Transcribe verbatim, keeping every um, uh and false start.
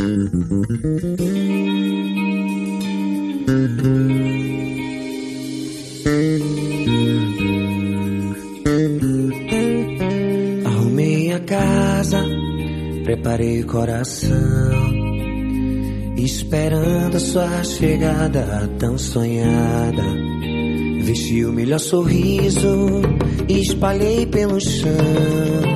Arrumei a casa, preparei o coração, esperando a sua chegada tão sonhada. Vesti o melhor sorriso e espalhei pelo chão.